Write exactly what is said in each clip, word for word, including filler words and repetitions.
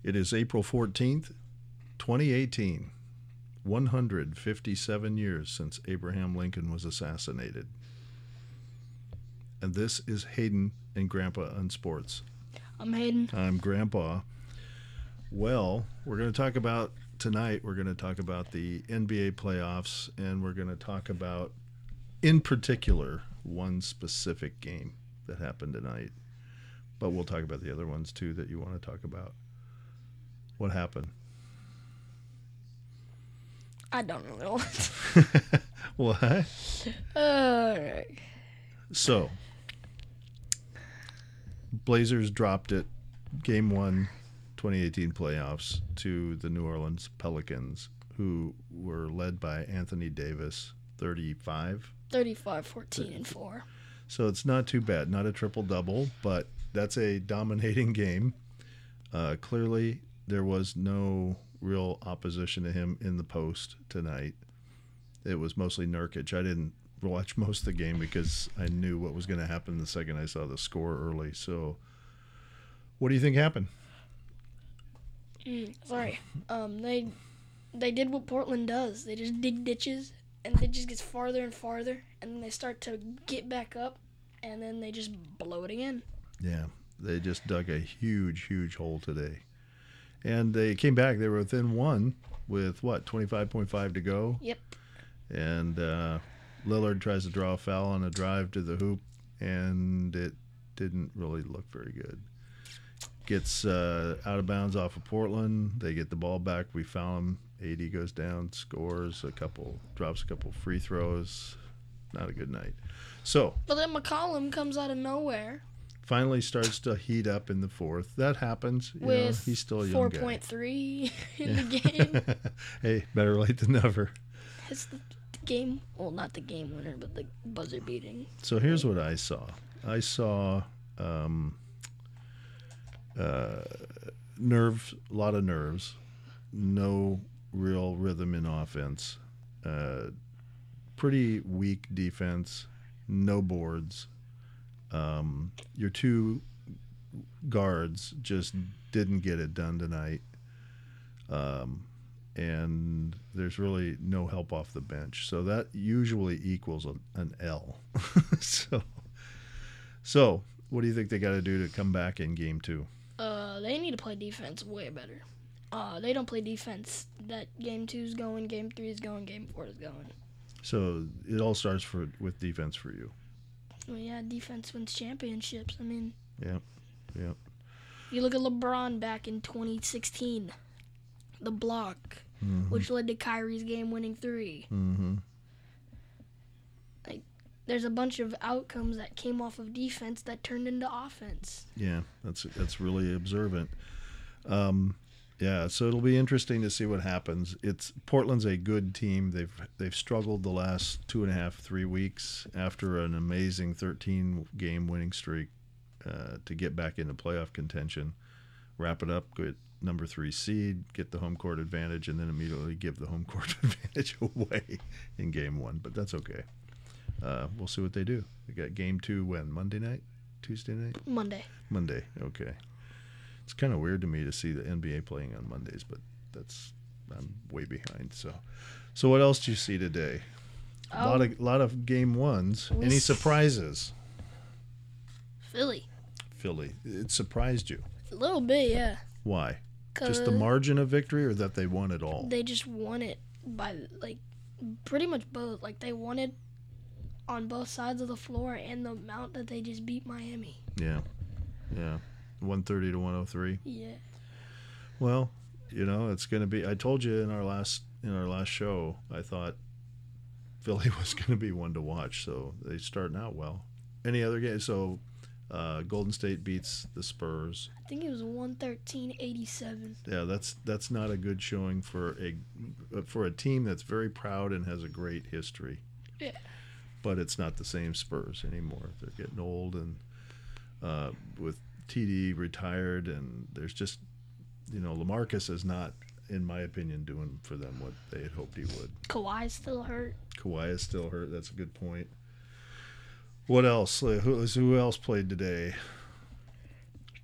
It is April fourteenth, twenty eighteen. one hundred fifty-seven years since Abraham Lincoln was assassinated. And this is Hayden and Grandpa on Sports. I'm Hayden. I'm Grandpa. Well, we're going to talk about, tonight, we're going to talk about the N B A playoffs, and we're going to talk about, in particular, one specific game that happened tonight. But we'll talk about the other ones, too, that you want to talk about. What happened? I don't know. What? All right. So, Blazers dropped it, game one, twenty eighteen playoffs, to the New Orleans Pelicans, who were led by Anthony Davis, thirty-five. thirty-five, fourteen, and four. So it's not too bad. Not a triple-double, but that's a dominating game. Uh, clearly, there was no real opposition to him in the post tonight. It was mostly Nurkic. I didn't watch most of the game because I knew what was going to happen the second I saw the score early. So what do you think happened? Mm, sorry. Um, they they did what Portland does. They just dig ditches, and it just gets farther and farther, and then they start to get back up, and then they just blow it again. Yeah, they just dug a huge, huge hole today. And they came back. They were within one with, what, twenty-five point five to go? Yep. And uh, Lillard tries to draw a foul on a drive to the hoop, and it didn't really look very good. Gets uh, out of bounds off of Portland. They get the ball back. We foul him. A D goes down, scores a couple, drops a couple free throws. Not a good night. So, But then McCollum comes out of nowhere finally starts to heat up in the fourth. That happens. You know, with he's still a young four guy. point three in the game. Hey, better late than never. It's the game, well, not the game winner, but the buzzer beating. So here's what I saw. I saw um, uh, nerves, a lot of nerves, no real rhythm in offense, uh, pretty weak defense, no boards. Um, your two guards just didn't get it done tonight. Um, and there's really no help off the bench. So that usually equals a, an L. so, so what do you think they got to do to come back in game two? Uh, they need to play defense way better. Uh, they don't play defense. That game two's going, game three is going, game four is going. So it all starts for with defense for you. Well, yeah, defense wins championships. I mean, Yep, yep. you look at LeBron back in twenty sixteen, the block, Mm-hmm. which led to Kyrie's game-winning three. Mm-hmm. Like, there's a bunch of outcomes that came off of defense that turned into offense. Yeah, that's that's really observant. Um, yeah, so it'll be interesting to see what happens. It's Portland's a good team. They've they've struggled the last two and a half, three weeks after an amazing thirteen game winning streak uh, to get back into playoff contention, wrap it up, get number three seed, get the home court advantage, and then immediately give the home court advantage away in game one. But that's okay. Uh, we'll see what they do. They got game two when? Monday night? Tuesday night? Monday. Monday, okay. It's kind of weird to me to see the N B A playing on Mondays, but that's I'm way behind. So, so what else did you see today? A lot Oh, of lot of game ones. We Any s- surprises? Philly. Philly, it surprised you. A little bit, yeah. Why? 'Cause Just the margin of victory, or that they won it all? They just won it by, like, pretty much both. Like, they won it on both sides of the floor and the amount that they just beat Miami. Yeah, yeah. one thirty to one oh three. Yeah. Well, you know, it's going to be. I told you in our last in our last show, I thought Philly was going to be one to watch. So they starting out well. Any other game? So uh, Golden State beats the Spurs. I think it was one thirteen eighty-seven. Yeah, that's that's not a good showing for a for a team that's very proud and has a great history. Yeah. But it's not the same Spurs anymore. They're getting old, and uh, with T D retired, and there's just, you know, LaMarcus is not, in my opinion, doing for them what they had hoped he would. Kawhi's still hurt. Kawhi is still hurt. That's a good point. What else? Uh, Who, who else played today?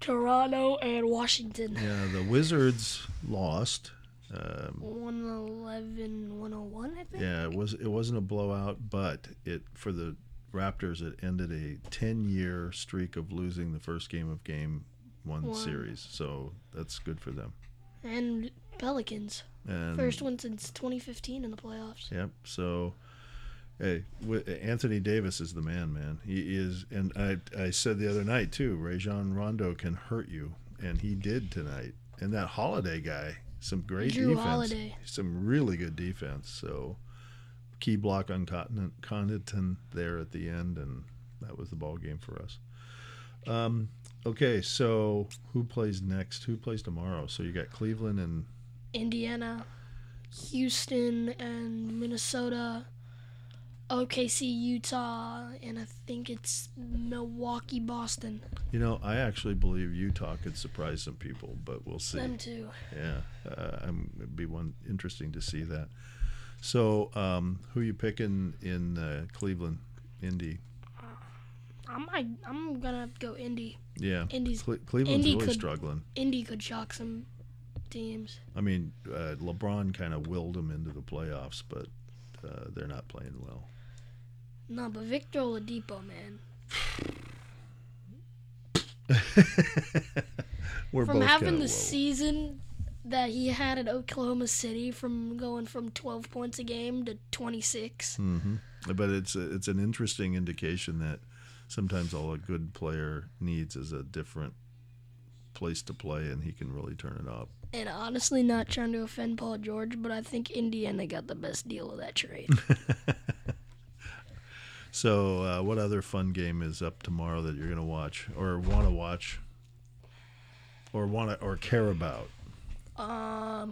Toronto and Washington. Yeah, the Wizards lost. Um, one eleven, one oh one, I think. yeah, it was it wasn't a blowout, but it for the Raptors it ended a ten-year streak of losing the first game of Game One One. series. So that's good for them. And Pelicans. And First one since twenty fifteen in the playoffs. Yep. So, hey, w- Anthony Davis is the man, man. He is, and I I said the other night too. Rajon Rondo can hurt you, and he did tonight. And that Holiday guy, some great Drew defense, Holiday. some really good defense. So, key block on Connaughton, Connaughton there at the end, and that was the ball game for us. Um, okay, so who plays next? Who plays tomorrow? So you got Cleveland and Indiana, Houston, and Minnesota, O K C, Utah, and I think it's Milwaukee, Boston. You know, I actually believe Utah could surprise some people, but we'll see. Them too. Yeah, uh, I'm, it'd be one interesting to see that. So, um, who you picking in uh, Cleveland, Indy? I might. I'm gonna go Indy. Yeah, Indy's Cle- Cleveland's Indy really could- struggling. Indy could shock some teams. I mean, uh, LeBron kind of willed them into the playoffs, but uh, they're not playing well. No, but Victor Oladipo, man. We're From both having kinda the low. season that he had at Oklahoma City, from going from twelve points a game to twenty-six. Mm-hmm. But it's a, it's an interesting indication that sometimes all a good player needs is a different place to play, and he can really turn it up. And honestly, not trying to offend Paul George, but I think Indiana got the best deal of that trade. So, uh, what other fun game is up tomorrow that you're going to watch or want to watch or want to or care about? um,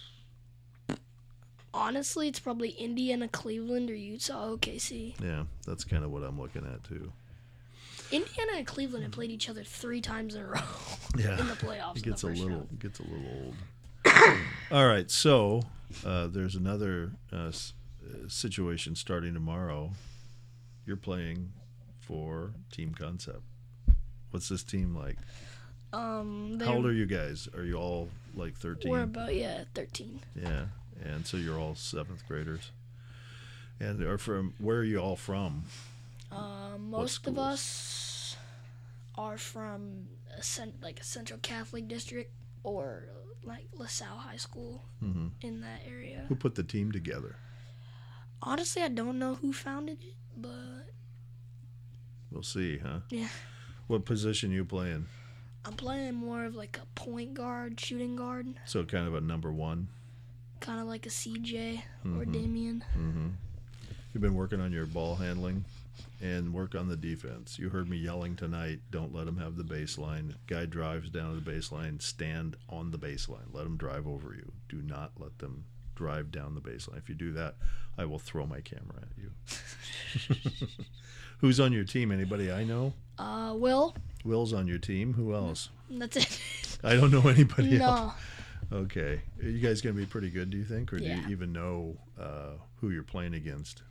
honestly, it's probably Indiana, Cleveland, or Utah, O K C. Yeah, that's kind of what I'm looking at too. Indiana and Cleveland have played each other three times in a row Yeah, in the playoffs. it in gets the a first little round. it gets a little old. All right, so uh, there's another uh, s- uh, situation starting tomorrow. You're playing for Team Concept. What's this team like? Um, How old they're- are you guys? Are you all like thirteen? We're about yeah, thirteen. Yeah, and so you're all seventh graders. And are from where are you all from? Um, most of schools? us are from a cent- like a Central Catholic district or like LaSalle High School Mm-hmm. in that area. Who put the team together? Honestly, I don't know who founded it, but We'll see, huh? yeah, What position you playing? I'm playing more of like a point guard, shooting guard, So kind of a number one. kind of like a C J or Mhm. Damian. Mm-hmm. You've been working on your ball handling and work on the defense. You heard me yelling tonight, don't let him have the baseline. Guy drives down to the baseline, stand on the baseline. Let him drive over you. Do not let them drive down the baseline. If you do that, I will throw my camera at you. Who's on your team? Anybody I know? Uh, Will, Will's on your team. Who else? that's it. I don't know anybody else. No, Okay. Are you guys going to be pretty good, do you think? Or do Yeah. you even know uh, who you're playing against?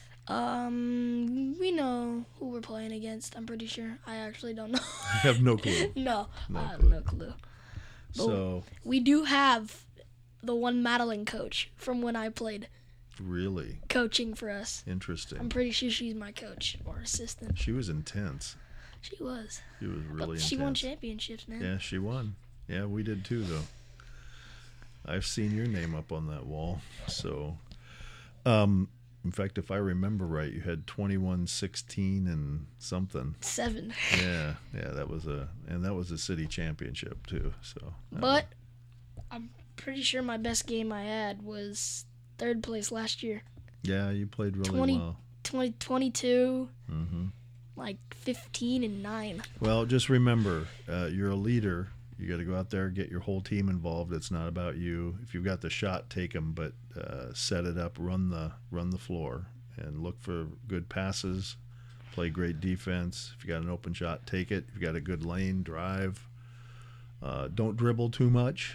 um, we know who we're playing against. I'm pretty sure. I actually don't know. I have no clue. no, No I have clue. no clue. So, We do have the one Madeline coach from when I played really coaching for us. I'm interesting. pretty sure she's my coach or assistant. She was intense. She was. She was But really she won intense. championships, man. Yeah, she won. Yeah, we did too, though. I've seen your name up on that wall. So, um, in fact, if I remember right, you had twenty-one, sixteen, and something. Seven. Yeah, yeah, that was a, and that was a city championship too. So, But I'm pretty sure my best game I had was third place last year. yeah, you played really twenty well. twenty, twenty-two, hmm like fifteen and nine. Well, just remember, uh, you're a leader. You got to go out there, get your whole team involved. It's not about you. If you've got the shot, take them, but uh, set it up, run the run the floor, and look for good passes. Play great defense. If you got an open shot, take it. If you got a good lane, drive. Uh, don't dribble too much,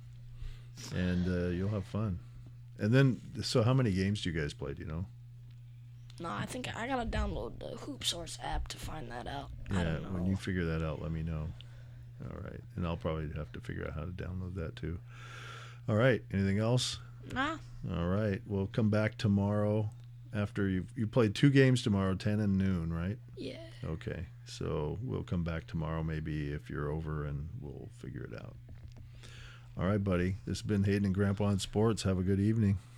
and uh, you'll have fun. And then, so how many games do you guys play? Do you know? No, I think I gotta download the Hoop Source app to find that out. I Yeah, don't know. when you figure that out, let me know. All right. And I'll probably have to figure out how to download that too. All right. Anything else? Nah. All right. We'll come back tomorrow after you you played two games tomorrow, ten and noon, right? Yeah. Okay. So we'll come back tomorrow maybe if you're over and we'll figure it out. All right, buddy. This has been Hayden and Grandpa in Sports. Have a good evening.